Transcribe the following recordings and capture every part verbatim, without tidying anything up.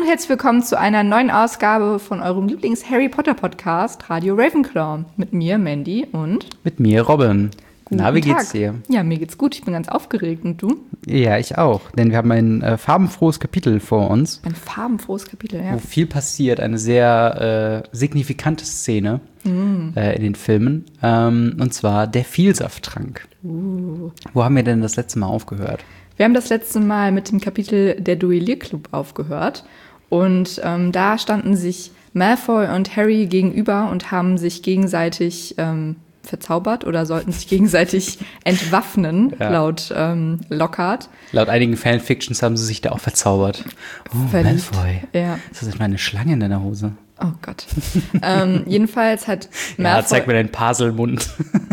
und herzlich willkommen zu einer neuen Ausgabe von eurem Lieblings-Harry-Potter-Podcast Radio Ravenclaw. Mit mir, Mandy, und mit mir, Robin. Guten Na, wie Tag. geht's dir? Ja, mir geht's gut. Ich bin ganz aufgeregt. Und du? Ja, ich auch. Denn wir haben ein äh, farbenfrohes Kapitel vor uns. Ein farbenfrohes Kapitel, ja. Wo viel passiert. Eine sehr äh, signifikante Szene mm. äh, in den Filmen. Ähm, und zwar der Vielsafttrank. Uh. Wo haben wir denn das letzte Mal aufgehört? Wir haben das letzte Mal mit dem Kapitel Der Duellierclub aufgehört. Und ähm, da standen sich Malfoy und Harry gegenüber und haben sich gegenseitig ähm, verzaubert oder sollten sich gegenseitig entwaffnen, ja. laut ähm, Lockhart. Laut einigen Fanfictions haben sie sich da auch verzaubert. Oh, Verliebt. Malfoy. Ja. Das ist meine Schlange in deiner Hose. Oh Gott. ähm, jedenfalls hat Malfoy... Ja, zeig mir deinen Paselmund.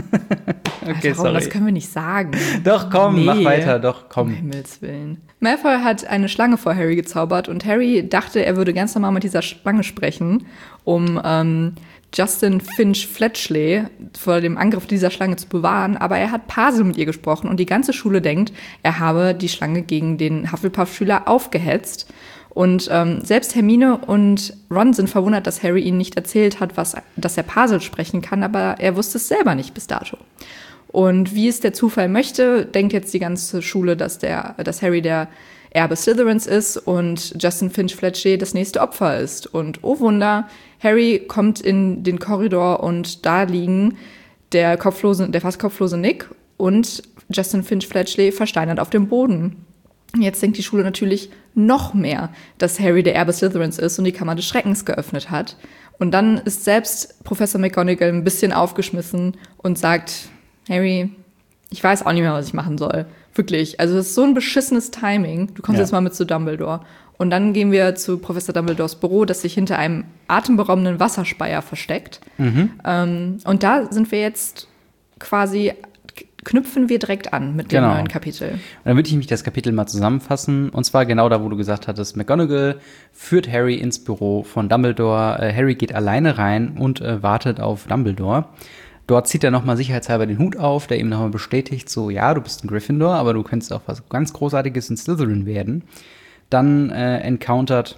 Okay, Alter, sorry. Das können wir nicht sagen. Doch, komm, nee. mach weiter, doch, komm. Um Himmels Willen. Malfoy hat eine Schlange vor Harry gezaubert und Harry dachte, er würde ganz normal mit dieser Schlange sprechen, um ähm, Justin Finch Fletchley vor dem Angriff dieser Schlange zu bewahren, aber er hat Pasel mit ihr gesprochen und die ganze Schule denkt, er habe die Schlange gegen den Hufflepuff-Schüler aufgehetzt. Und ähm, selbst Hermine und Ron sind verwundert, dass Harry ihnen nicht erzählt hat, was, dass er Pasel sprechen kann, aber er wusste es selber nicht bis dato. Und wie es der Zufall möchte, denkt jetzt die ganze Schule, dass, der, dass Harry der Erbe Slytherins ist und Justin Finch Fletchley das nächste Opfer ist. Und oh Wunder, Harry kommt in den Korridor und da liegen der kopflose, der fast kopflose Nick und Justin Finch Fletchley versteinert auf dem Boden. Jetzt denkt die Schule natürlich noch mehr, dass Harry der Erbe Slytherins ist und die Kammer des Schreckens geöffnet hat. Und dann ist selbst Professor McGonagall ein bisschen aufgeschmissen und sagt, Harry, ich weiß auch nicht mehr, was ich machen soll. Wirklich. Also das ist so ein beschissenes Timing. Du kommst ja. jetzt mal mit zu Dumbledore. Und dann gehen wir zu Professor Dumbledores Büro, das sich hinter einem atemberaubenden Wasserspeier versteckt. Mhm. Ähm, und da sind wir jetzt quasi... knüpfen wir direkt an mit dem genau. neuen Kapitel. Und dann würde ich mich das Kapitel mal zusammenfassen. Und zwar genau da, wo du gesagt hattest, McGonagall führt Harry ins Büro von Dumbledore. Äh, Harry geht alleine rein und äh, wartet auf Dumbledore. Dort zieht er nochmal sicherheitshalber den Hut auf, der ihm nochmal bestätigt, so, ja, du bist ein Gryffindor, aber du könntest auch was ganz Großartiges in Slytherin werden. Dann äh, encountert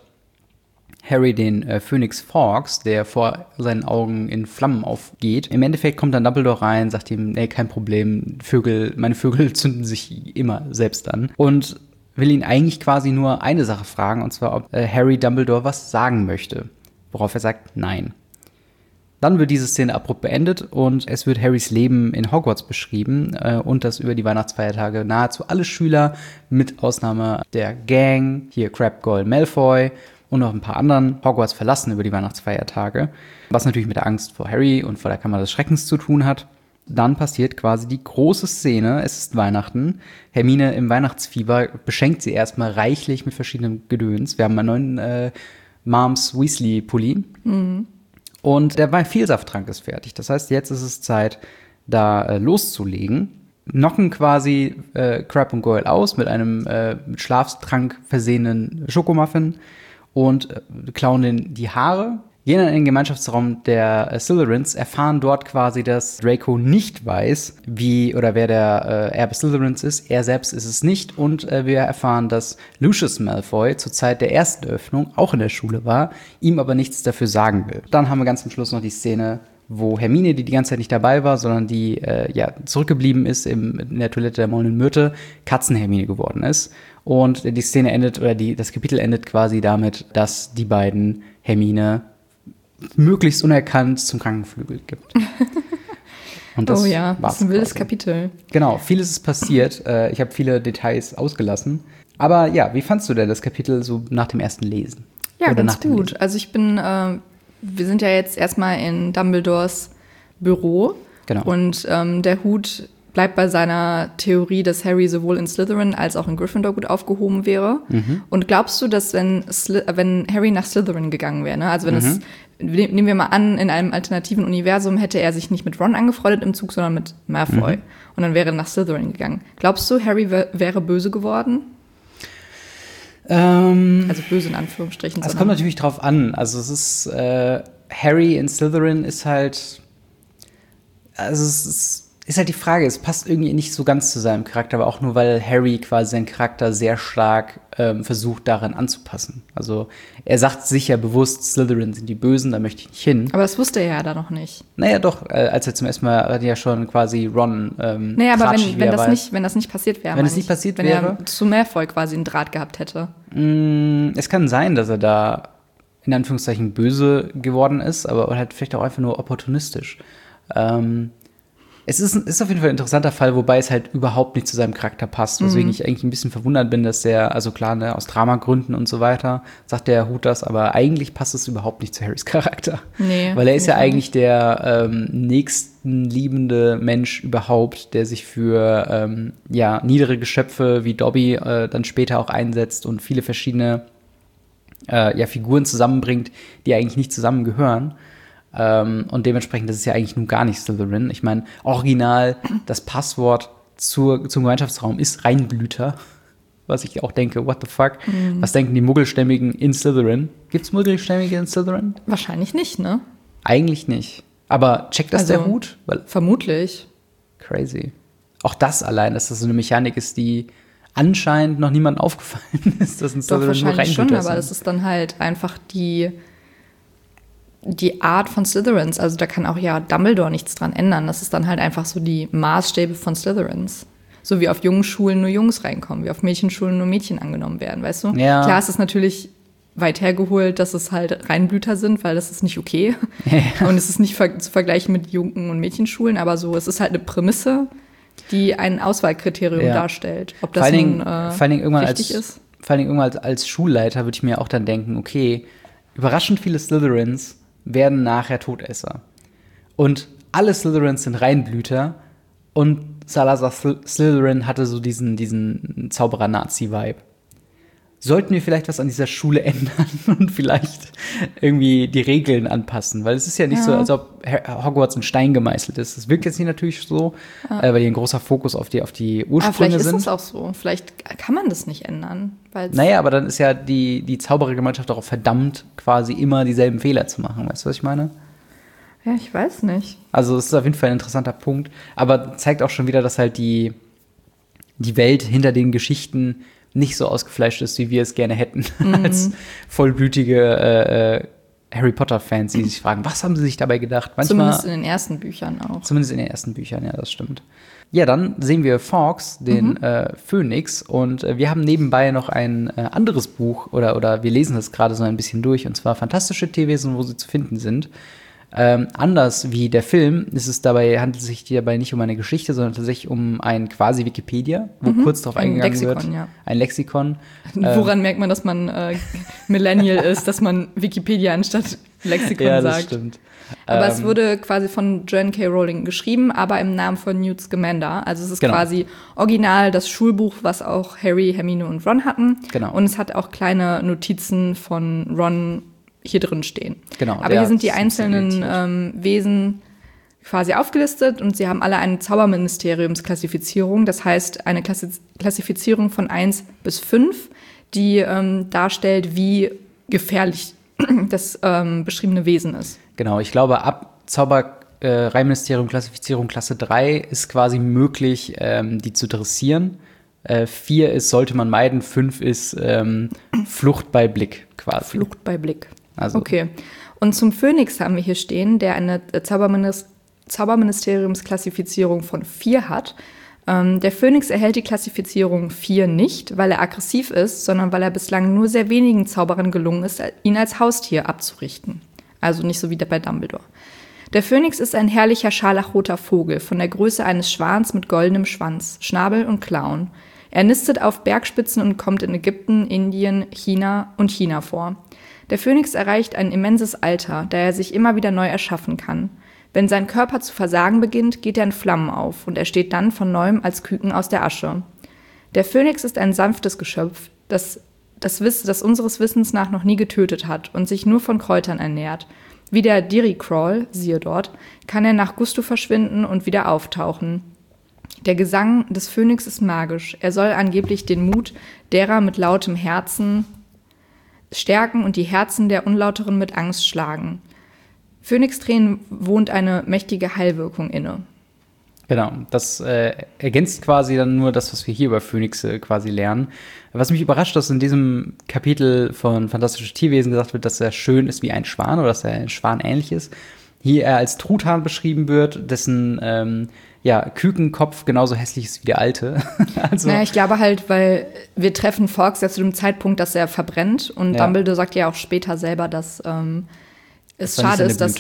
Harry den äh, Phoenix Fawkes, der vor seinen Augen in Flammen aufgeht. Im Endeffekt kommt dann Dumbledore rein, sagt ihm, nee, kein Problem, Vögel, meine Vögel zünden sich immer selbst an. Und will ihn eigentlich quasi nur eine Sache fragen, und zwar, ob äh, Harry Dumbledore was sagen möchte. Worauf er sagt, nein. Dann wird diese Szene abrupt beendet und es wird Harrys Leben in Hogwarts beschrieben äh, und das über die Weihnachtsfeiertage nahezu alle Schüler, mit Ausnahme der Gang, hier Crabbe, Goyle, Malfoy, und noch ein paar anderen Hogwarts verlassen über die Weihnachtsfeiertage, was natürlich mit der Angst vor Harry und vor der Kammer des Schreckens zu tun hat. Dann passiert quasi die große Szene, es ist Weihnachten, Hermine im Weihnachtsfieber beschenkt sie erstmal reichlich mit verschiedenen Gedöns. Wir haben einen neuen äh, Moms Weasley-Pulli mhm. und der Vielsafttrank ist fertig. Das heißt, jetzt ist es Zeit, da äh, loszulegen. Knocken quasi äh, Crabbe und Goyle aus mit einem äh, mit Schlaftrank versehenen Schokomuffin und äh, klauen den die Haare, gehen dann in den Gemeinschaftsraum der äh, Slytherins, erfahren dort quasi, dass Draco nicht weiß, wie oder wer der äh, Erbe Slytherins ist. Er selbst ist es nicht und äh, wir erfahren, dass Lucius Malfoy zur Zeit der ersten Öffnung auch in der Schule war, ihm aber nichts dafür sagen will. Dann haben wir ganz zum Schluss noch die Szene, wo Hermine, die die ganze Zeit nicht dabei war, sondern die äh, ja zurückgeblieben ist im, in der Toilette der Maulenden Myrte, Katzenhermine geworden ist. Und die Szene endet, oder die, das Kapitel endet quasi damit, dass die beiden Hermine möglichst unerkannt zum Krankenflügel gibt. Und das oh ja, das ist ein wildes quasi. Kapitel. Genau, vieles ist passiert. Äh, ich habe viele Details ausgelassen. Aber ja, wie fandst du denn das Kapitel so nach dem ersten Lesen? Ja, Oder ganz gut. Also ich bin, äh, wir sind ja jetzt erstmal in Dumbledores Büro. Genau. Und ähm, der Hut bleibt bei seiner Theorie, dass Harry sowohl in Slytherin als auch in Gryffindor gut aufgehoben wäre. Mhm. Und glaubst du, dass wenn, Sly- wenn Harry nach Slytherin gegangen wäre, ne? Also wenn mhm. es, nehmen wir mal an, in einem alternativen Universum hätte er sich nicht mit Ron angefreundet im Zug, sondern mit Malfoy. Mhm. Und dann wäre er nach Slytherin gegangen. Glaubst du, Harry w- wäre böse geworden? Ähm, also böse in Anführungsstrichen. Es kommt natürlich drauf an. Also es ist, äh, Harry in Slytherin ist halt, also es ist, ist halt die Frage, es passt irgendwie nicht so ganz zu seinem Charakter, aber auch nur, weil Harry quasi seinen Charakter sehr stark ähm, versucht, daran anzupassen. Also er sagt sicher bewusst, Slytherin sind die Bösen, da möchte ich nicht hin. Aber das wusste er ja da noch nicht. Naja, doch, äh, als er zum ersten Mal hat ja schon quasi Ron ähm, Naja, aber wenn, wenn, das weiß. nicht, wenn das nicht passiert wäre. Wenn es nicht passiert wenn wäre? Wenn er zu Malfoy quasi einen Draht gehabt hätte. Mh, es kann sein, dass er da in Anführungszeichen böse geworden ist, aber halt vielleicht auch einfach nur opportunistisch. Ähm, Es ist, ist auf jeden Fall ein interessanter Fall, wobei es halt überhaupt nicht zu seinem Charakter passt. Weswegen mhm. ich eigentlich ein bisschen verwundert bin, dass der, also klar, ne, aus Dramagründen und so weiter, sagt der Hut das, aber eigentlich passt es überhaupt nicht zu Harrys Charakter. Nee. Weil er ist ja eigentlich der ähm, nächstenliebende Mensch überhaupt, der sich für ähm, ja, niedere Geschöpfe wie Dobby äh, dann später auch einsetzt und viele verschiedene äh, ja, Figuren zusammenbringt, die eigentlich nicht zusammengehören. Um, und dementsprechend, das ist ja eigentlich nun gar nicht Slytherin. Ich meine, original, das Passwort zur, zum Gemeinschaftsraum ist Reinblüter. Was ich auch denke, what the fuck? Mhm. Was denken die Muggelstämmigen in Slytherin? Gibt's Muggelstämmige in Slytherin? Wahrscheinlich nicht, ne? Eigentlich nicht. Aber checkt das also, der Hut? Weil, vermutlich. Crazy. Auch das allein, dass das so eine Mechanik ist, die anscheinend noch niemandem aufgefallen ist, dass in Slytherin Doch, nur wahrscheinlich schon, sind. Aber das ist dann halt einfach die die Art von Slytherins, also da kann auch ja Dumbledore nichts dran ändern. Das ist dann halt einfach so die Maßstäbe von Slytherins. So wie auf jungen Schulen nur Jungs reinkommen, wie auf Mädchenschulen nur Mädchen angenommen werden, weißt du? Ja. Klar, es ist natürlich weit hergeholt, dass es halt Reinblüter sind, weil das ist nicht okay. Ja. Und es ist nicht ver- zu vergleichen mit Jungen- und Mädchenschulen, aber so, es ist halt eine Prämisse, die ein Auswahlkriterium ja. darstellt. Ob das vor allen nun äh, vor allen Dingen irgendwann richtig als, ist. Vor allen Dingen irgendwann als, als Schulleiter würde ich mir auch dann denken, okay, überraschend viele Slytherins werden nachher Todesser. Und alle Slytherins sind Reinblüter und Salazar Slytherin hatte so diesen, diesen Zauberer-Nazi-Vibe. Sollten wir vielleicht was an dieser Schule ändern und vielleicht irgendwie die Regeln anpassen? Weil es ist ja nicht ja. so, als ob Hogwarts in Stein gemeißelt ist. Das wirkt jetzt nicht natürlich so, ja. äh, weil hier ein großer Fokus auf die, auf die Ursprünge aber vielleicht sind. Ist das auch so. Vielleicht kann man das nicht ändern. Naja, aber dann ist ja die, die Zauberergemeinschaft darauf verdammt, quasi immer dieselben Fehler zu machen. Weißt du, was ich meine? Ja, ich weiß nicht. Also es ist auf jeden Fall ein interessanter Punkt. Aber zeigt auch schon wieder, dass halt die, die Welt hinter den Geschichten nicht so ausgefleischt ist, wie wir es gerne hätten, mhm. als vollblütige äh, äh, Harry Potter-Fans, die sich fragen, was haben sie sich dabei gedacht? Manchmal, zumindest in den ersten Büchern auch. Zumindest in den ersten Büchern, ja, das stimmt. Ja, dann sehen wir Fawkes, den mhm. äh, Phönix, und äh, wir haben nebenbei noch ein äh, anderes Buch, oder, oder wir lesen das gerade so ein bisschen durch, und zwar Fantastische Tierwesen, wo sie zu finden sind. Ähm, anders wie der Film ist es dabei, handelt es sich dabei nicht um eine Geschichte, sondern tatsächlich um ein quasi Wikipedia, wo mhm. kurz darauf eingegangen Lexikon, wird. Ja. Ein Lexikon. Woran ähm, merkt man, dass man äh, Millennial ist, dass man Wikipedia anstatt Lexikon ja, sagt? Ja, das stimmt. Aber ähm, es wurde quasi von Joanne K. Rowling geschrieben, aber im Namen von Newt Scamander. Also es ist genau. quasi original das Schulbuch, was auch Harry, Hermine und Ron hatten. Genau. Und es hat auch kleine Notizen von Ron hier drin stehen. Genau, aber hier sind die einzelnen ähm, Wesen quasi aufgelistet und sie haben alle eine Zauberministeriumsklassifizierung, das heißt eine Klassi- Klassifizierung von eins bis fünf, die ähm, darstellt, wie gefährlich das ähm, beschriebene Wesen ist. Genau, ich glaube, ab Zaubereiministerium Klassifizierung Klasse drei ist quasi möglich, ähm, die zu dressieren. Äh, vier ist, sollte man meiden, fünf ist ähm, Flucht bei Blick quasi. Flucht bei Blick. Also. Okay. Und zum Phönix haben wir hier stehen, der eine Zauberminister- Zauberministeriumsklassifizierung von vier hat. Ähm, der Phönix erhält die Klassifizierung vier nicht, weil er aggressiv ist, sondern weil er bislang nur sehr wenigen Zauberern gelungen ist, ihn als Haustier abzurichten. Also nicht so wie bei Dumbledore. Der Phönix ist ein herrlicher scharlachroter Vogel von der Größe eines Schwans mit goldenem Schwanz, Schnabel und Klauen. Er nistet auf Bergspitzen und kommt in Ägypten, Indien, China und China vor. Der Phönix erreicht ein immenses Alter, da er sich immer wieder neu erschaffen kann. Wenn sein Körper zu versagen beginnt, geht er in Flammen auf und er steht dann von neuem als Küken aus der Asche. Der Phönix ist ein sanftes Geschöpf, das, das, Wiss, das unseres Wissens nach noch nie getötet hat und sich nur von Kräutern ernährt. Wie der Diricrawl, siehe dort, kann er nach Gusto verschwinden und wieder auftauchen. Der Gesang des Phönix ist magisch. Er soll angeblich den Mut derer mit lautem Herzen stärken und die Herzen der Unlauteren mit Angst schlagen. Phönixtränen wohnt eine mächtige Heilwirkung inne. Genau, das äh, ergänzt quasi dann nur das, was wir hier über Phönixe quasi lernen. Was mich überrascht, dass in diesem Kapitel von Fantastische Tierwesen gesagt wird, dass er schön ist wie ein Schwan oder dass er ein Schwan ähnlich ist. Hier er als Truthahn beschrieben wird, dessen ähm, ja, Kükenkopf genauso hässlich ist wie der alte. also, naja, ich glaube halt, weil wir treffen Fawkes ja zu dem Zeitpunkt, dass er verbrennt. Und ja. Dumbledore sagt ja auch später selber, dass ähm, es das schade ist, dass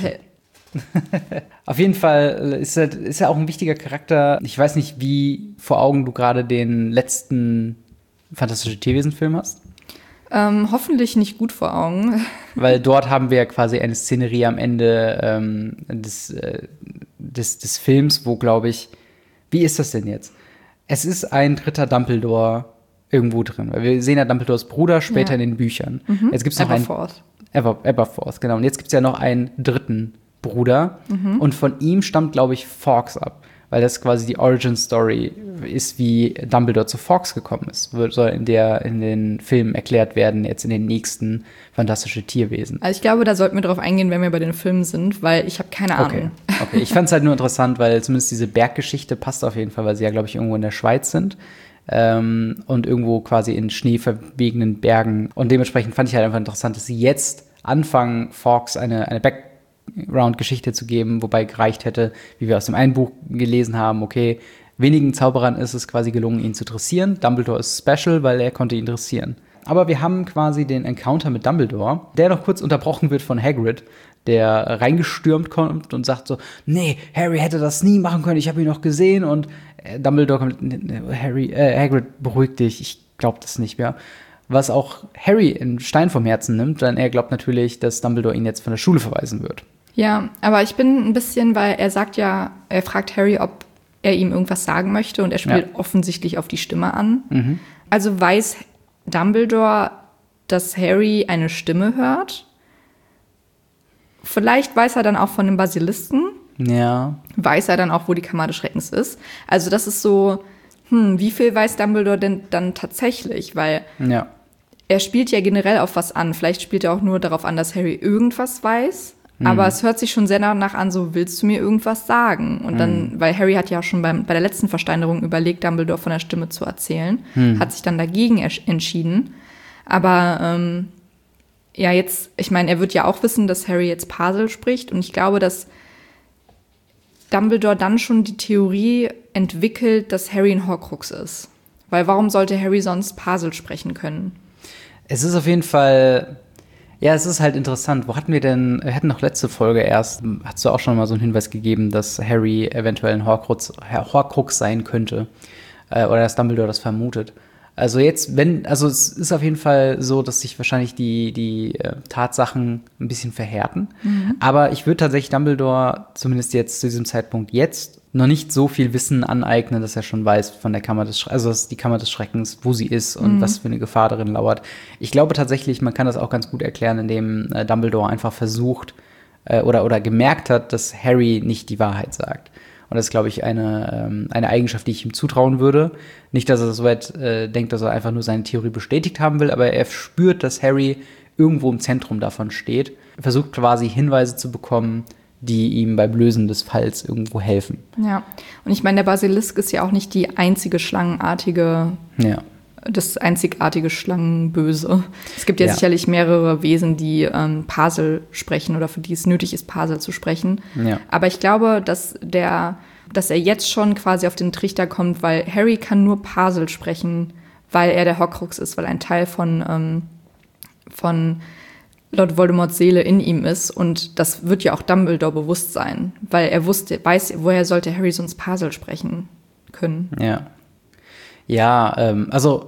Auf jeden Fall ist er, ist er auch ein wichtiger Charakter. Ich weiß nicht, wie vor Augen du gerade den letzten Fantastische Tierwesen-Film hast. Ähm, hoffentlich nicht gut vor Augen. Weil dort haben wir ja quasi eine Szenerie am Ende ähm, des, äh, des, des Films, wo, glaube ich, wie ist das denn jetzt? Es ist ein dritter Dumbledore irgendwo drin. Weil wir sehen ja Dumbledores Bruder später ja. in den Büchern. Mhm. Jetzt gibt's noch Aberforth. einen Ever, Aberforth, genau. Und jetzt gibt es ja noch einen dritten Bruder. Mhm. Und von ihm stammt, glaube ich, Fawkes ab. Weil das quasi die Origin-Story ist, wie Dumbledore zu Fawkes gekommen ist. Wird, soll in, der, in den Filmen erklärt werden, jetzt in den nächsten Fantastische Tierwesen. Also ich glaube, da sollten wir drauf eingehen, wenn wir bei den Filmen sind, weil ich habe keine Ahnung. Okay, okay. Ich fand es halt nur interessant, weil zumindest diese Berggeschichte passt auf jeden Fall, weil sie ja, glaube ich, irgendwo in der Schweiz sind. Ähm, und irgendwo quasi in schneeverwegenen Bergen. Und dementsprechend fand ich halt einfach interessant, dass sie jetzt anfangen, Fawkes eine, eine Back Background-Geschichte zu geben, wobei gereicht hätte, wie wir aus dem einen Buch gelesen haben, okay, wenigen Zauberern ist es quasi gelungen, ihn zu dressieren. Dumbledore ist special, weil er konnte ihn dressieren. Aber wir haben quasi den Encounter mit Dumbledore, der noch kurz unterbrochen wird von Hagrid, der reingestürmt kommt und sagt so, nee, Harry hätte das nie machen können, ich habe ihn noch gesehen. Und äh, Dumbledore kommt, Harry, äh, Hagrid, beruhig dich, ich glaube das nicht mehr. Was auch Harry einen Stein vom Herzen nimmt, denn er glaubt natürlich, dass Dumbledore ihn jetzt von der Schule verweisen wird. Ja, aber ich bin ein bisschen, weil er sagt ja, er fragt Harry, ob er ihm irgendwas sagen möchte und er spielt ja. offensichtlich auf die Stimme an. Mhm. Also weiß Dumbledore, dass Harry eine Stimme hört. Vielleicht weiß er dann auch von dem Basilisken. Ja. Weiß er dann auch, wo die Kammer des Schreckens ist. Also das ist so, hm, wie viel weiß Dumbledore denn dann tatsächlich? Weil ja. er spielt ja generell auf was an. Vielleicht spielt er auch nur darauf an, dass Harry irgendwas weiß. Mhm. Aber es hört sich schon sehr danach an, so, willst du mir irgendwas sagen? Und dann, mhm. weil Harry hat ja auch schon beim, bei der letzten Versteinerung überlegt, Dumbledore von der Stimme zu erzählen, mhm. hat sich dann dagegen entschieden. Aber ähm, ja, jetzt, ich meine, er wird ja auch wissen, dass Harry jetzt Parsel spricht. Und ich glaube, dass Dumbledore dann schon die Theorie entwickelt, dass Harry ein Horcrux ist. Weil warum sollte Harry sonst Parsel sprechen können? Es ist auf jeden Fall, ja, es ist halt interessant. Wo hatten wir denn, wir hatten noch letzte Folge erst, hast du auch schon mal so einen Hinweis gegeben, dass Harry eventuell ein Horcrux, Horcrux sein könnte. Äh, oder dass Dumbledore das vermutet. Also jetzt, wenn, also es ist auf jeden Fall so, dass sich wahrscheinlich die, die äh, Tatsachen ein bisschen verhärten. Mhm. Aber ich würde tatsächlich Dumbledore, zumindest jetzt zu diesem Zeitpunkt jetzt, noch nicht so viel Wissen aneignen, dass er schon weiß von der Kammer des Schreckens, also dass die Kammer des Schreckens, wo sie ist und mhm. was für eine Gefahr darin lauert. Ich glaube tatsächlich, man kann das auch ganz gut erklären, indem äh, Dumbledore einfach versucht äh, oder, oder gemerkt hat, dass Harry nicht die Wahrheit sagt. Und das ist, glaube ich, eine, ähm, eine Eigenschaft, die ich ihm zutrauen würde. Nicht, dass er so weit äh, denkt, dass er einfach nur seine Theorie bestätigt haben will, aber er spürt, dass Harry irgendwo im Zentrum davon steht. Er versucht quasi Hinweise zu bekommen, die ihm beim Lösen des Falls irgendwo helfen. Ja, und ich meine, der Basilisk ist ja auch nicht die einzige schlangenartige, ja. das einzigartige Schlangenböse. Es gibt ja, ja. sicherlich mehrere Wesen, die ähm, Parsel sprechen oder für die es nötig ist, Parsel zu sprechen. Ja. Aber ich glaube, dass der, dass er jetzt schon quasi auf den Trichter kommt, weil Harry kann nur Parsel sprechen, weil er der Horcrux ist, weil ein Teil von, ähm, von Lord Voldemorts Seele in ihm ist. Und das wird ja auch Dumbledore bewusst sein, weil er wusste, weiß, woher sollte Harry sonst Parsel sprechen können. Ja. Ja, ähm, also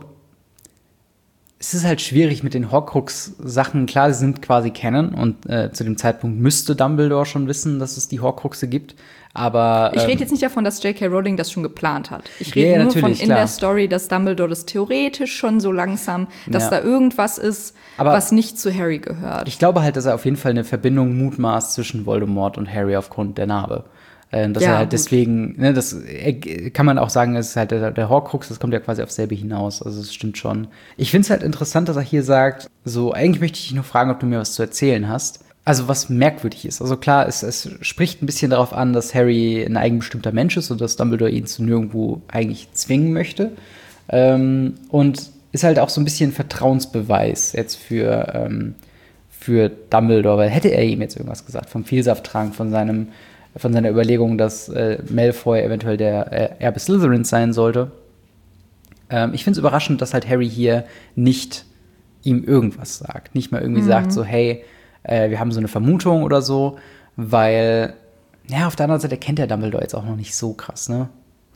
es ist halt schwierig mit den Horcrux-Sachen. Klar, sie sind quasi Canon und äh, zu dem Zeitpunkt müsste Dumbledore schon wissen, dass es die Horcruxe gibt. Aber ähm, ich rede jetzt nicht davon, dass J K. Rowling das schon geplant hat. Ich rede yeah, nur von in klar. der Story, dass Dumbledore das theoretisch schon so langsam, dass ja. da irgendwas ist, aber was nicht zu Harry gehört. Ich glaube halt, dass er auf jeden Fall eine Verbindung mutmaßt zwischen Voldemort und Harry aufgrund der Narbe. Ähm, dass ja, er halt gut. deswegen, ne, das äh, kann man auch sagen, es ist halt der, der Horcrux, das kommt ja quasi auf selbe hinaus. Also es stimmt schon. Ich finde es halt interessant, dass er hier sagt, so, eigentlich möchte ich dich nur fragen, ob du mir was zu erzählen hast. Also was merkwürdig ist. Also klar, es, es spricht ein bisschen darauf an, dass Harry ein eigenbestimmter Mensch ist und dass Dumbledore ihn zu nirgendwo eigentlich zwingen möchte. Ähm, und ist halt auch so ein bisschen Vertrauensbeweis jetzt für, ähm, für Dumbledore, weil hätte er ihm jetzt irgendwas gesagt, vom Vielsafttrank, von seinem, von seiner Überlegung, dass äh, Malfoy eventuell der äh, Erbe Slytherins sein sollte. Ähm, ich finde es überraschend, dass halt Harry hier nicht ihm irgendwas sagt. Nicht mal irgendwie mhm. sagt so, hey, äh, wir haben so eine Vermutung oder so, weil, ja, auf der anderen Seite kennt der Dumbledore jetzt auch noch nicht so krass, ne?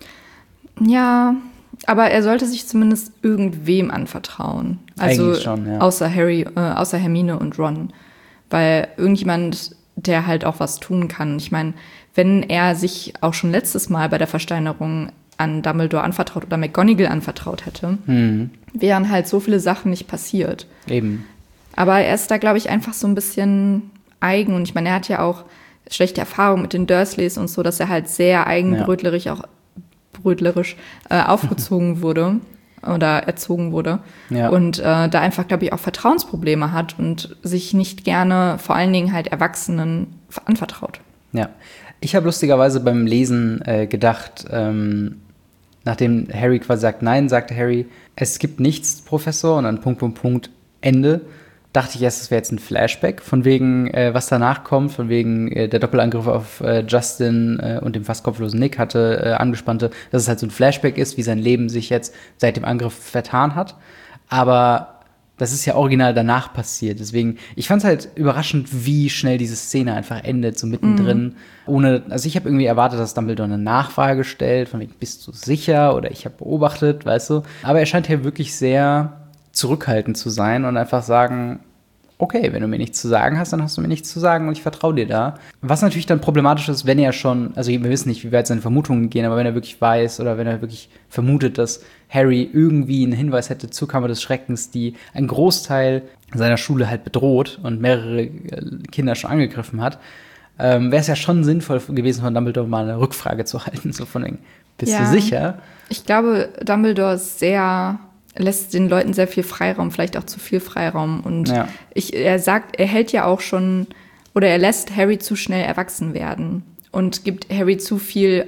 Ja, aber er sollte sich zumindest irgendwem anvertrauen. Also eigentlich schon, ja. außer Harry, äh, außer Hermine und Ron. Weil irgendjemand, der halt auch was tun kann. Ich meine, wenn er sich auch schon letztes Mal bei der Versteinerung an Dumbledore anvertraut oder McGonagall anvertraut hätte, mhm. wären halt so viele Sachen nicht passiert. Eben. Aber er ist da, glaube ich, einfach so ein bisschen eigen. Und ich meine, er hat ja auch schlechte Erfahrungen mit den Dursleys und so, dass er halt sehr eigenbrötlerisch ja. auch brötlerisch äh, aufgezogen wurde oder erzogen wurde. Ja. Und äh, da einfach, glaube ich, auch Vertrauensprobleme hat und sich nicht gerne vor allen Dingen halt Erwachsenen anvertraut. Ja, ich habe lustigerweise beim Lesen äh, gedacht, ähm, nachdem Harry quasi sagt, nein, sagte Harry, es gibt nichts, Professor, und dann Punkt, Punkt, Punkt, Ende, dachte ich erst, es wäre jetzt ein Flashback, von wegen, äh, was danach kommt, von wegen äh, der Doppelangriff auf äh, Justin äh, und dem fast kopflosen Nick hatte äh, angespannte, dass es halt so ein Flashback ist, wie sein Leben sich jetzt seit dem Angriff vertan hat. Aber das ist ja original danach passiert. Deswegen, ich fand es halt überraschend, wie schnell diese Szene einfach endet, so mittendrin. Mhm. Ohne, also ich habe irgendwie erwartet, dass Dumbledore eine Nachfrage stellt, von wegen, bist du sicher? Oder ich habe beobachtet, weißt du. Aber er scheint hier wirklich sehr zurückhaltend zu sein und einfach sagen, okay, wenn du mir nichts zu sagen hast, dann hast du mir nichts zu sagen und ich vertraue dir da. Was natürlich dann problematisch ist, wenn er schon, also wir wissen nicht, wie weit seine Vermutungen gehen, aber wenn er wirklich weiß oder wenn er wirklich vermutet, dass Harry irgendwie einen Hinweis hätte zur Kammer des Schreckens, die einen Großteil seiner Schule halt bedroht und mehrere Kinder schon angegriffen hat, ähm, wäre es ja schon sinnvoll gewesen, von Dumbledore mal eine Rückfrage zu halten, so von wegen, bist ja. du sicher? Ich glaube, Dumbledore ist sehr lässt den Leuten sehr viel Freiraum, vielleicht auch zu viel Freiraum. Und ja. ich, er sagt, er hält ja auch schon, oder er lässt Harry zu schnell erwachsen werden und gibt Harry zu viel,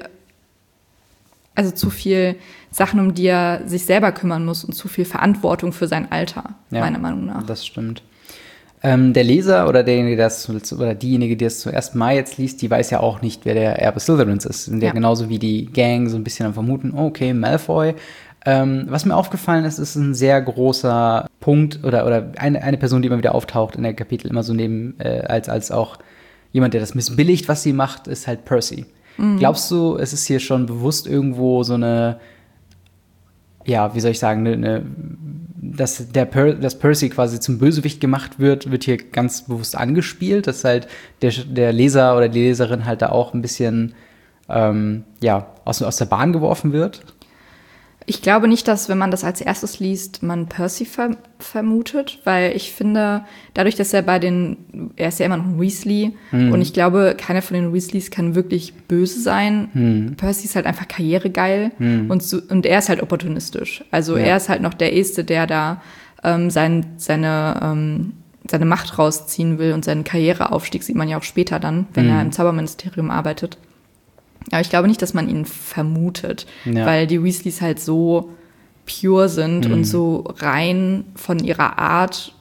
also zu viel Sachen, um die er sich selber kümmern muss und zu viel Verantwortung für sein Alter, ja, meiner Meinung nach. Das stimmt. Ähm, der Leser oder derjenige, der das, oder diejenige, die es zum ersten Mal jetzt liest, die weiß ja auch nicht, wer der Erbe Slytherins ist. Sind ja. ja genauso wie die Gang so ein bisschen am Vermuten, okay, Malfoy. Ähm, was mir aufgefallen ist, ist ein sehr großer Punkt oder, oder eine, eine Person, die immer wieder auftaucht in der Kapitel, immer so neben, äh, als, als auch jemand, der das missbilligt, was sie macht, ist halt Percy. Mhm. Glaubst du, es ist hier schon bewusst irgendwo so eine, ja, wie soll ich sagen, eine, eine, dass, der per, dass Percy quasi zum Bösewicht gemacht wird, wird hier ganz bewusst angespielt, dass halt der, der Leser oder die Leserin halt da auch ein bisschen ähm, ja, aus, aus der Bahn geworfen wird? Ich glaube nicht, dass, wenn man das als erstes liest, man Percy ver- vermutet, weil ich finde, dadurch, dass er bei den, er ist ja immer noch ein Weasley hm. und ich glaube, keiner von den Weasleys kann wirklich böse sein. Hm. Percy ist halt einfach karrieregeil hm. und, so, und er ist halt opportunistisch. Also ja. er ist halt noch der Erste, der da ähm, sein, seine, ähm, seine Macht rausziehen will und seinen Karriereaufstieg sieht man ja auch später dann, wenn hm. er im Zauberministerium arbeitet. Aber ich glaube nicht, dass man ihn vermutet, ja. weil die Weasleys halt so pure sind mhm. und so rein von ihrer Art.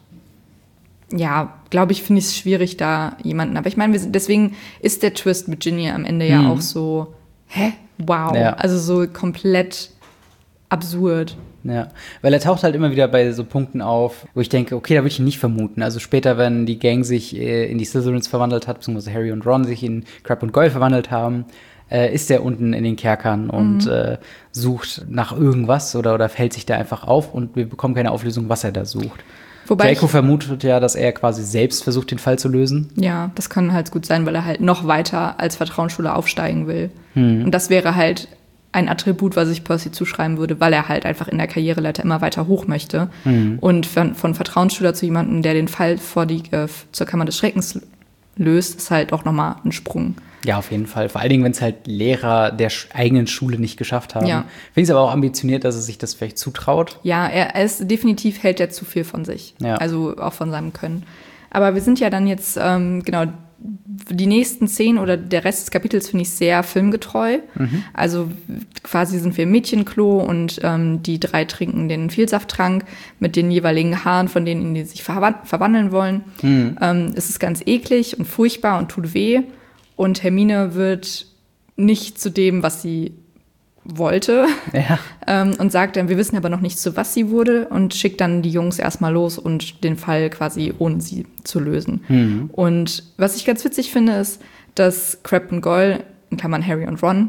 Ja, glaube ich, finde ich es schwierig, da jemanden. Aber ich meine, deswegen ist der Twist mit Ginny am Ende mhm. ja auch so, hä? Wow. Ja. Also so komplett absurd. Ja, weil er taucht halt immer wieder bei so Punkten auf, wo ich denke, okay, da würde ich ihn nicht vermuten. Also später, wenn die Gang sich äh, in die Slytherins verwandelt hat, beziehungsweise Harry und Ron sich in Crabbe und Goyle verwandelt haben, äh, ist er unten in den Kerkern und mhm. äh, sucht nach irgendwas oder, oder fällt sich da einfach auf und wir bekommen keine Auflösung, was er da sucht. Wobei Draco vermutet ja, dass er quasi selbst versucht, den Fall zu lösen. Ja, das kann halt gut sein, weil er halt noch weiter als Vertrauensschüler aufsteigen will. Mhm. Und das wäre halt ein Attribut, was ich Percy zuschreiben würde, weil er halt einfach in der Karriereleiter immer weiter hoch möchte. Mhm. Und von, von Vertrauensschüler zu jemandem, der den Fall vor die, äh, zur Kammer des Schreckens löst, ist halt auch nochmal ein Sprung. Ja, auf jeden Fall. Vor allen Dingen, wenn es halt Lehrer der sch- eigenen Schule nicht geschafft haben. Ja. Finde ich es aber auch ambitioniert, dass er sich das vielleicht zutraut. Ja, er, er ist definitiv hält er zu viel von sich. Ja. Also auch von seinem Können. Aber wir sind ja dann jetzt, ähm, genau, die nächsten Szenen oder der Rest des Kapitels finde ich sehr filmgetreu. Mhm. Also quasi sind wir im Mädchenklo und ähm, die drei trinken den Vielsafttrank mit den jeweiligen Haaren von denen, in die sie sich verwa- verwandeln wollen. Mhm. Ähm, es ist ganz eklig und furchtbar und tut weh. Und Hermine wird nicht zu dem, was sie wollte, ja. ähm, und sagt dann, wir wissen aber noch nicht, zu was sie wurde, und schickt dann die Jungs erstmal los und den Fall quasi ohne sie zu lösen. Mhm. Und was ich ganz witzig finde, ist, dass Crabbe und Goyle, in Klammern Harry und Ron,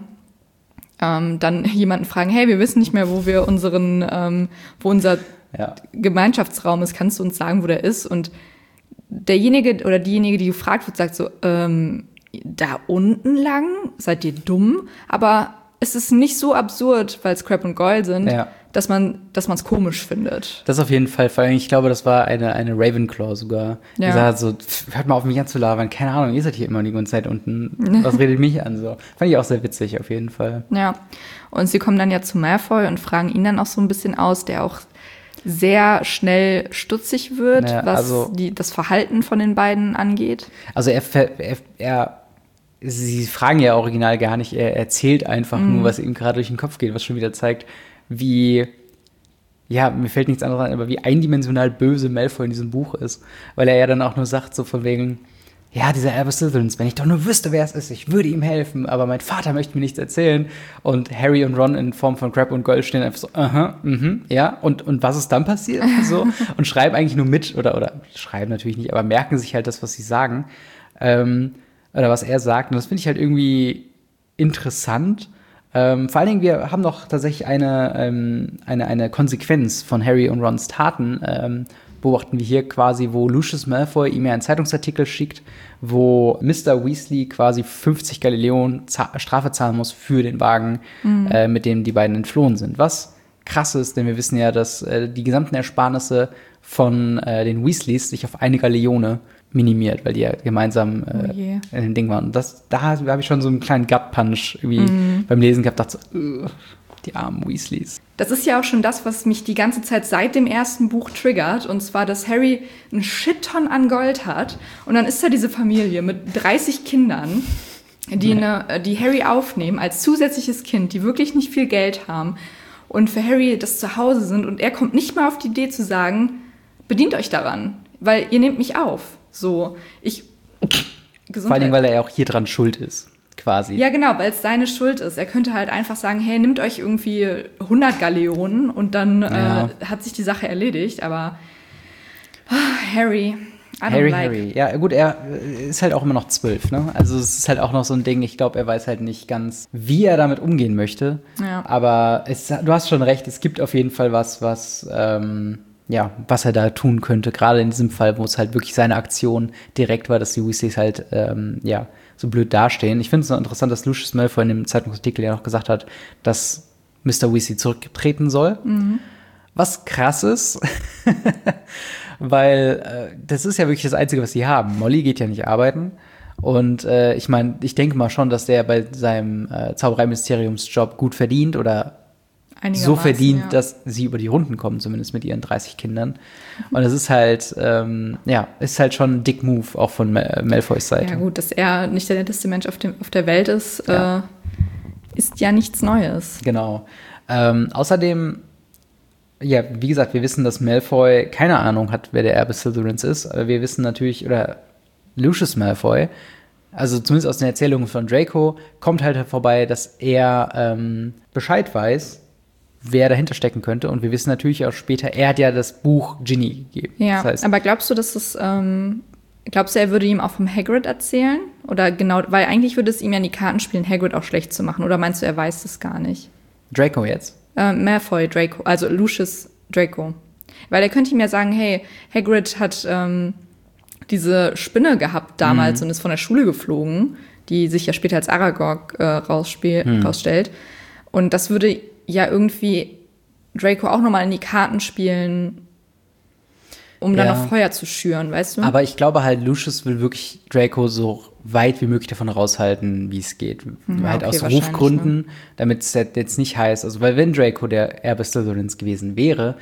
ähm, dann jemanden fragen, hey, wir wissen nicht mehr, wo wir unseren, ähm, wo unser ja. Gemeinschaftsraum ist, kannst du uns sagen, wo der ist? Und derjenige oder diejenige, die gefragt wird, sagt so, ähm, da unten lang? Seid ihr dumm? Aber es ist nicht so absurd, weil es Crabbe und Goyle sind, ja. dass man dass man es komisch findet. Das auf jeden Fall. Vor allem, ich glaube, das war eine, eine Ravenclaw sogar. Die ja. sagt so, hört mal auf mich anzulabern. Keine Ahnung, ihr seid hier immer die ganze Zeit unten. Was redet mich an? So. Fand ich auch sehr witzig, auf jeden Fall. Ja, und sie kommen dann ja zu Malfoy und fragen ihn dann auch so ein bisschen aus, der auch sehr schnell stutzig wird, ja, was also, die, das Verhalten von den beiden angeht. Also er, er, er Sie fragen ja original gar nicht, er erzählt einfach mm. nur, was ihm gerade durch den Kopf geht, was schon wieder zeigt, wie, ja, mir fällt nichts anderes an, aber wie eindimensional böse Malfoy in diesem Buch ist. Weil er ja dann auch nur sagt, so von wegen, ja, dieser Albus Slytherins, wenn ich doch nur wüsste, wer es ist, ich würde ihm helfen, aber mein Vater möchte mir nichts erzählen. Und Harry und Ron in Form von Crabbe und Goyle stehen einfach so, aha, mhm, ja, und, und was ist dann passiert? So, und schreiben eigentlich nur mit, oder, oder schreiben natürlich nicht, aber merken sich halt das, was sie sagen. Ähm, oder was er sagt. Und das finde ich halt irgendwie interessant. Ähm, vor allen Dingen, wir haben noch tatsächlich eine, ähm, eine, eine Konsequenz von Harry und Rons Taten. Ähm, beobachten wir hier quasi, wo Lucius Malfoy ihm ja einen Zeitungsartikel schickt, wo Mister Weasley quasi fünfzig Galileonen za- Strafe zahlen muss für den Wagen, mhm. äh, mit dem die beiden entflohen sind. Was krass ist, denn wir wissen ja, dass äh, die gesamten Ersparnisse von äh, den Weasleys sich auf eine Galeone minimiert, weil die ja gemeinsam äh, oh in dem Ding waren. Und das, da habe ich schon so einen kleinen Gut-Punch irgendwie mm. beim Lesen gehabt, dachte so, die armen Weasleys. Das ist ja auch schon das, was mich die ganze Zeit seit dem ersten Buch triggert, und zwar, dass Harry einen Shitton an Gold hat, und dann ist da diese Familie mit dreißig Kindern, die, eine, die Harry aufnehmen als zusätzliches Kind, die wirklich nicht viel Geld haben und für Harry das zu Hause sind, und er kommt nicht mal auf die Idee zu sagen, bedient euch daran, weil ihr nehmt mich auf. So, ich. Gesundheit. Vor allem, weil er ja auch hier dran schuld ist, quasi. Ja, genau, weil es seine Schuld ist. Er könnte halt einfach sagen, hey, nimmt euch irgendwie hundert Galeonen und dann ja. äh, hat sich die Sache erledigt. Aber oh, Harry, I don't Harry, like. Harry. Ja, gut, er ist halt auch immer noch zwölf, ne? Also es ist halt auch noch so ein Ding, ich glaube, er weiß halt nicht ganz, wie er damit umgehen möchte. Ja. Aber es, du hast schon recht, es gibt auf jeden Fall was, was... Ähm, ja, was er da tun könnte, gerade in diesem Fall, wo es halt wirklich seine Aktion direkt war, dass die Weasleys halt, ähm, ja, so blöd dastehen. Ich finde es noch interessant, dass Lucius Malfoy in dem Zeitungsartikel ja noch gesagt hat, dass Mister Weasley zurücktreten soll. Mhm. Was krass ist, weil äh, das ist ja wirklich das Einzige, was sie haben. Molly geht ja nicht arbeiten. Und äh, ich meine, ich denke mal schon, dass der bei seinem äh, Zaubereiministeriumsjob gut verdient oder so verdient, ja. dass sie über die Runden kommen, zumindest mit ihren dreißig Kindern. Und es ist halt, ähm, ja, ist halt schon ein dick Move, auch von Mal- Malfoys Seite. Ja gut, dass er nicht der netteste Mensch auf, dem, auf der Welt ist, ja. Äh, ist ja nichts Neues. Genau. Ähm, außerdem, ja, wie gesagt, wir wissen, dass Malfoy keine Ahnung hat, wer der Erbe Slytherins ist. Aber wir wissen natürlich, oder Lucius Malfoy, also zumindest aus den Erzählungen von Draco, kommt halt vorbei, dass er ähm, Bescheid weiß, wer dahinter stecken könnte. Und wir wissen natürlich auch später, er hat ja das Buch Ginny gegeben. Ja, das heißt, aber glaubst du, dass es, ähm, glaubst du, er würde ihm auch vom Hagrid erzählen? Oder genau, weil eigentlich würde es ihm ja in die Karten spielen, Hagrid auch schlecht zu machen. Oder meinst du, er weiß das gar nicht? Draco jetzt? Äh, Malfoy, Draco, also Lucius Draco. Weil er könnte ihm ja sagen, hey, Hagrid hat ähm, diese Spinne gehabt damals mhm. und ist von der Schule geflogen, die sich ja später als Aragog äh, rausspiel- mhm. rausstellt. Und das würde ja irgendwie Draco auch nochmal in die Karten spielen, um dann ja. noch Feuer zu schüren, weißt du? Aber ich glaube halt, Lucius will wirklich Draco so weit wie möglich davon raushalten, wie es geht. Ja, halt okay, aus Rufgründen, ne? Damit es jetzt nicht heißt, also weil wenn Draco der Erbe Slytherins gewesen wäre,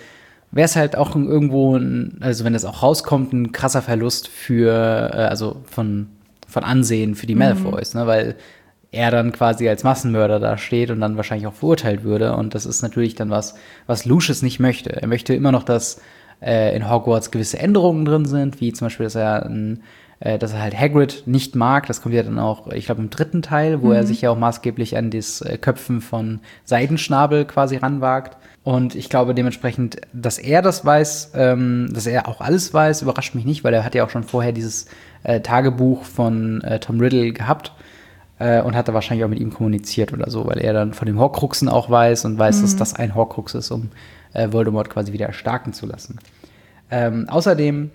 wäre es halt auch irgendwo, ein, also wenn das auch rauskommt, ein krasser Verlust für, äh, also von, von Ansehen für die Malfoys, mhm. ne, weil er dann quasi als Massenmörder da steht und dann wahrscheinlich auch verurteilt würde. Und das ist natürlich dann was, was Lucius nicht möchte. Er möchte immer noch, dass äh, in Hogwarts gewisse Änderungen drin sind, wie zum Beispiel, dass er, ein, äh, dass er halt Hagrid nicht mag. Das kommt ja dann auch, ich glaube, im dritten Teil, wo mhm. er sich ja auch maßgeblich an das äh, Köpfen von Seidenschnabel quasi ranwagt. Und ich glaube dementsprechend, dass er das weiß, ähm, dass er auch alles weiß, überrascht mich nicht, weil er hat ja auch schon vorher dieses äh, Tagebuch von äh, Tom Riddle gehabt. Und hat da wahrscheinlich auch mit ihm kommuniziert oder so, weil er dann von den Horcruxen auch weiß und weiß, mhm. dass das ein Horcrux ist, um äh, Voldemort quasi wieder erstarken zu lassen. Ähm, außerdem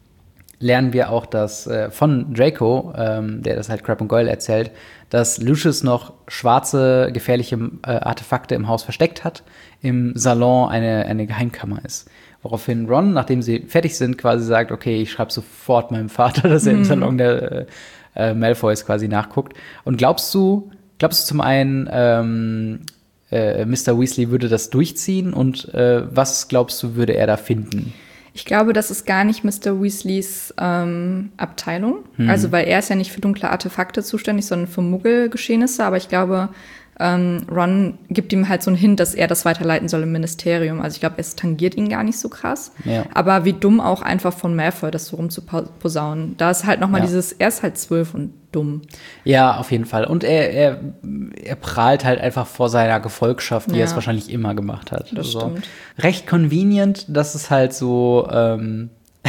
lernen wir auch, dass äh, von Draco, ähm, der das halt Crabbe und Goyle erzählt, dass Lucius noch schwarze, gefährliche äh, Artefakte im Haus versteckt hat, im Salon eine, eine Geheimkammer ist. Woraufhin Ron, nachdem sie fertig sind, quasi sagt, okay, ich schreibe sofort meinem Vater, dass er mhm. im Salon der äh, Äh, Malfoys quasi nachguckt. Und glaubst du, glaubst du zum einen, ähm, äh, Mister Weasley würde das durchziehen und äh, was glaubst du, würde er da finden? Ich glaube, das ist gar nicht Mister Weasleys ähm, Abteilung. Hm. Also, weil er ist ja nicht für dunkle Artefakte zuständig, sondern für Muggelgeschehnisse. Aber ich glaube, ähm, Ron gibt ihm halt so einen Hint, dass er das weiterleiten soll im Ministerium. Also ich glaube, es tangiert ihn gar nicht so krass. Ja. Aber wie dumm auch einfach von Malfoy, das so rumzuposaunen. Da ist halt noch mal ja. dieses, er ist halt zwölf und dumm. Ja, auf jeden Fall. Und er, er, er prahlt halt einfach vor seiner Gefolgschaft, wie ja. er es wahrscheinlich immer gemacht hat. Das also, stimmt. Recht convenient, dass es halt so, ähm,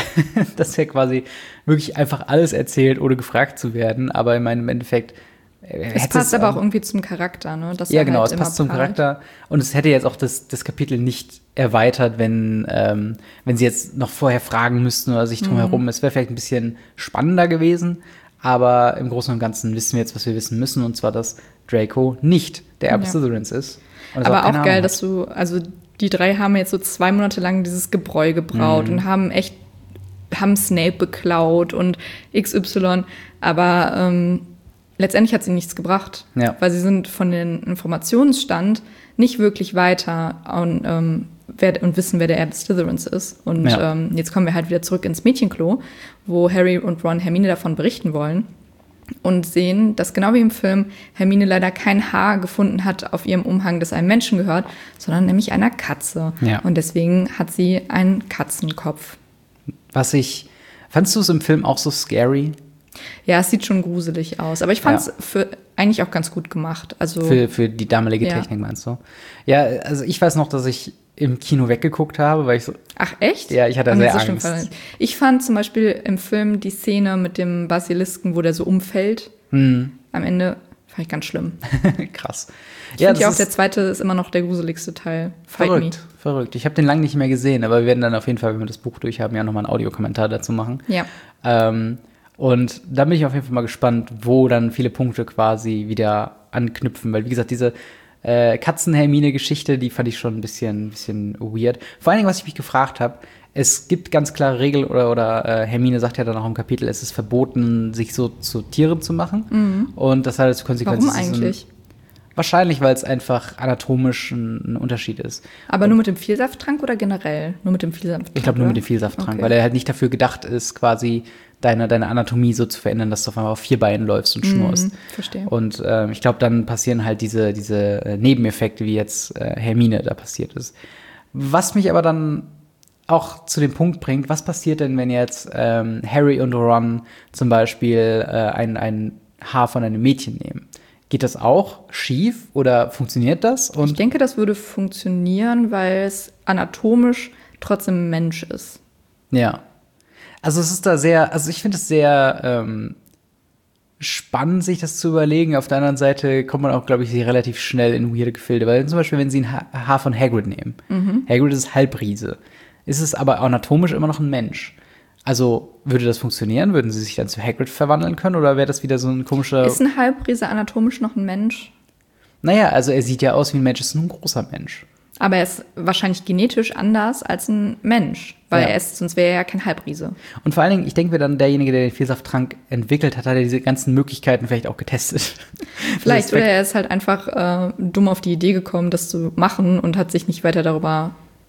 dass er quasi wirklich einfach alles erzählt, ohne gefragt zu werden. Aber in meinem Endeffekt es passt aber auch irgendwie zum Charakter, ne? Dass ja, genau, halt es passt zum Charakter. Und es hätte jetzt auch das, das Kapitel nicht erweitert, wenn, ähm, wenn sie jetzt noch vorher fragen müssten oder sich drumherum. Mhm. Es wäre vielleicht ein bisschen spannender gewesen. Aber im Großen und Ganzen wissen wir jetzt, was wir wissen müssen. Und zwar, dass Draco nicht der Erbe ja. Slytherins ist. Und aber auch, auch geil, hat. dass du, also die drei haben jetzt so zwei Monate lang dieses Gebräu gebraut mhm. und haben echt, haben Snape beklaut und X Y. Aber ähm, letztendlich hat sie nichts gebracht, ja. weil sie sind von den Informationsstand nicht wirklich weiter und, ähm, wer, und wissen, wer der Erbe Slytherins ist. Und ja. ähm, jetzt kommen wir halt wieder zurück ins Mädchenklo, wo Harry und Ron Hermine davon berichten wollen und sehen, dass genau wie im Film Hermine leider kein Haar gefunden hat auf ihrem Umhang, das einem Menschen gehört, sondern nämlich einer Katze. Ja. Und deswegen hat sie einen Katzenkopf. Was ich, fandst du es im Film auch so scary? Ja, es sieht schon gruselig aus. Aber ich fand es ja. für eigentlich auch ganz gut gemacht. Also für, für die damalige ja. Technik, meinst du? Ja, also ich weiß noch, dass ich im Kino weggeguckt habe, weil ich so. Ach, echt? Ja, ich hatte sehr Angst. Angst. Ich fand zum Beispiel im Film die Szene mit dem Basilisken, wo der so umfällt. Hm. Am Ende fand ich ganz schlimm. Krass. Ich ja, finde ja auch, der zweite ist immer noch der gruseligste Teil. Fight verrückt, me. verrückt. Ich habe den lange nicht mehr gesehen, aber wir werden dann auf jeden Fall, wenn wir das Buch durch haben, ja nochmal einen Audiokommentar dazu machen. Ja. Ähm, Und da bin ich auf jeden Fall mal gespannt, wo dann viele Punkte quasi wieder anknüpfen. Weil, wie gesagt, diese äh, Katzen-Hermine-Geschichte, die fand ich schon ein bisschen, ein bisschen weird. Vor allen Dingen, was ich mich gefragt habe, es gibt ganz klare Regeln, oder, oder äh, Hermine sagt ja dann auch im Kapitel, es ist verboten, sich so zu Tieren zu machen. Mhm. Und das hat als Konsequenz. Warum eigentlich? Wahrscheinlich, weil es einfach anatomisch ein, ein Unterschied ist. Aber und nur mit dem Vielsafttrank oder generell? Nur mit dem Vielsafttrank? Ich glaube nur mit dem Vielsafttrank, okay. Weil er halt nicht dafür gedacht ist, quasi deine, deine Anatomie so zu verändern, dass du auf einmal auf vier Beinen läufst und schnurst. Mm, verstehe. Und äh, ich glaube, dann passieren halt diese, diese Nebeneffekte, wie jetzt äh, Hermine da passiert ist. Was mich aber dann auch zu dem Punkt bringt, was passiert denn, wenn jetzt ähm, Harry und Ron zum Beispiel äh, ein, ein Haar von einem Mädchen nehmen? Geht das auch schief oder funktioniert das? Und ich denke, das würde funktionieren, weil es anatomisch trotzdem ein Mensch ist. Ja. Also es ist da sehr, also ich finde es sehr ähm, spannend, sich das zu überlegen. Auf der anderen Seite kommt man auch, glaube ich, relativ schnell in weirde Gefilde. Weil zum Beispiel, wenn sie ein ha- Haar von Hagrid nehmen. Mhm. Hagrid ist Halbriese. Ist es aber anatomisch immer noch ein Mensch. Also würde das funktionieren? Würden sie sich dann zu Hagrid verwandeln können? Oder wäre das wieder so ein komischer... Ist ein Halbriese anatomisch noch ein Mensch? Naja, also er sieht ja aus wie ein Mensch, ist nur ein großer Mensch. Aber er ist wahrscheinlich genetisch anders als ein Mensch, weil ja. er ist, sonst wäre er ja kein Halbriese. Und vor allen Dingen, ich denke mir dann, derjenige, der den Vielsafttrank entwickelt hat, hat er diese ganzen Möglichkeiten vielleicht auch getestet. Vielleicht, oder er ist halt einfach äh, dumm auf die Idee gekommen, das zu machen und hat sich nicht weiter darüber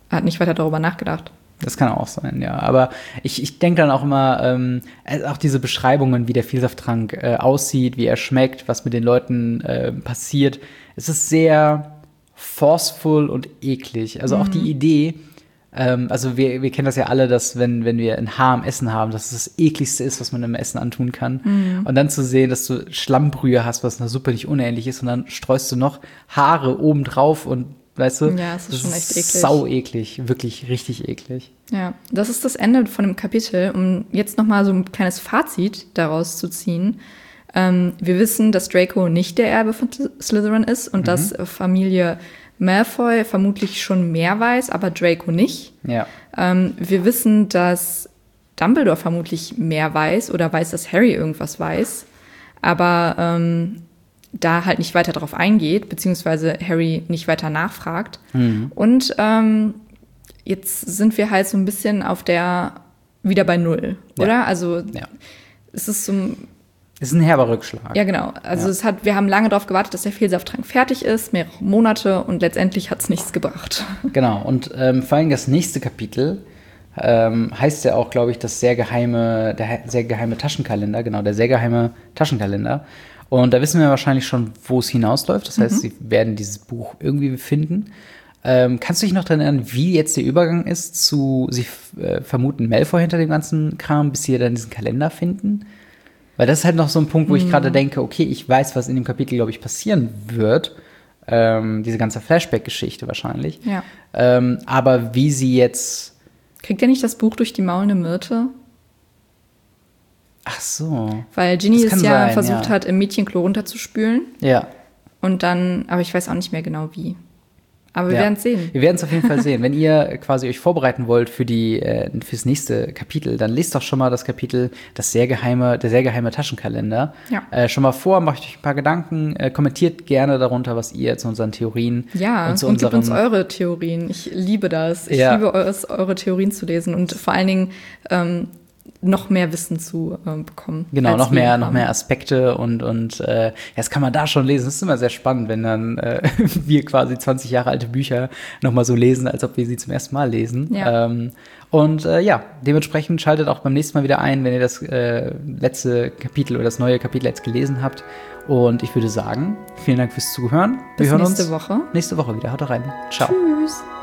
hat nicht weiter darüber nachgedacht. Das kann auch sein, ja. Aber ich, ich denke dann auch immer, ähm, auch diese Beschreibungen, wie der Vielsafttrank äh, aussieht, wie er schmeckt, was mit den Leuten äh, passiert. Es ist sehr forceful und eklig. Also mhm. auch die Idee, ähm, also wir, wir kennen das ja alle, dass wenn, wenn wir ein Haar im Essen haben, dass es das ekligste ist, was man im Essen antun kann. Mhm. Und dann zu sehen, dass du Schlammbrühe hast, was einer Suppe nicht unähnlich ist, und dann streust du noch Haare oben drauf und weißt du? Ja, es ist das schon echt eklig. Sau eklig, wirklich richtig eklig. Ja, das ist das Ende von dem Kapitel. Um jetzt noch mal so ein kleines Fazit daraus zu ziehen. Ähm, wir wissen, dass Draco nicht der Erbe von Slytherin ist und mhm. dass Familie Malfoy vermutlich schon mehr weiß, aber Draco nicht. Ja. Ähm, wir wissen, dass Dumbledore vermutlich mehr weiß oder weiß, dass Harry irgendwas weiß, aber ähm, da halt nicht weiter darauf eingeht, beziehungsweise Harry nicht weiter nachfragt. Mhm. Und ähm, jetzt sind wir halt so ein bisschen auf der, wieder bei Null, ja. oder? Also ja. es ist so ein ist ein herber Rückschlag. Ja, genau. Also ja. es hat, wir haben lange darauf gewartet, dass der Vielsafttrank fertig ist, mehrere Monate, und letztendlich hat es nichts gebracht. Genau, und ähm, vor allem das nächste Kapitel ähm, heißt ja auch, glaube ich, das sehr geheime, der sehr geheime Taschenkalender, genau, der sehr geheime Taschenkalender. Und da wissen wir wahrscheinlich schon, wo es hinausläuft. Das heißt, mhm. sie werden dieses Buch irgendwie finden. Ähm, kannst du dich noch daran erinnern, wie jetzt der Übergang ist zu, sie äh, vermuten Malfoy hinter dem ganzen Kram, bis sie dann diesen Kalender finden? Weil das ist halt noch so ein Punkt, wo ich gerade denke, okay, ich weiß, was in dem Kapitel, glaube ich, passieren wird. Ähm, diese ganze Flashback-Geschichte wahrscheinlich. Ja. Ähm, aber wie sie jetzt... Kriegt er nicht das Buch durch die maulende Myrte? Ach so. Weil Ginny es ja sein, versucht ja. hat, im Mädchenklo runterzuspülen. Ja. Und dann, aber ich weiß auch nicht mehr genau wie. Aber wir ja. werden es sehen. Wir werden es auf jeden Fall sehen. Wenn ihr quasi euch vorbereiten wollt für die äh, fürs nächste Kapitel, dann lest doch schon mal das Kapitel, das sehr geheime, der sehr geheime Taschenkalender. Ja. Äh, schon mal vor, macht euch ein paar Gedanken, äh, kommentiert gerne darunter, was ihr zu unseren Theorien ja, und zu und unseren... gebt uns eure Theorien. Ich liebe das. Ich ja. liebe es, eure Theorien zu lesen und vor allen Dingen ähm, noch mehr Wissen zu äh, bekommen. Genau, noch mehr, noch mehr Aspekte und, und äh, ja, das kann man da schon lesen. Das ist immer sehr spannend, wenn dann äh, wir quasi zwanzig Jahre alte Bücher noch mal so lesen, als ob wir sie zum ersten Mal lesen. Ja. Ähm, und äh, ja, dementsprechend schaltet auch beim nächsten Mal wieder ein, wenn ihr das äh, letzte Kapitel oder das neue Kapitel jetzt gelesen habt. Und ich würde sagen, vielen Dank fürs Zuhören. Wir Bis hören nächste uns Woche. nächste Woche wieder. Haut rein. Ciao. Tschüss.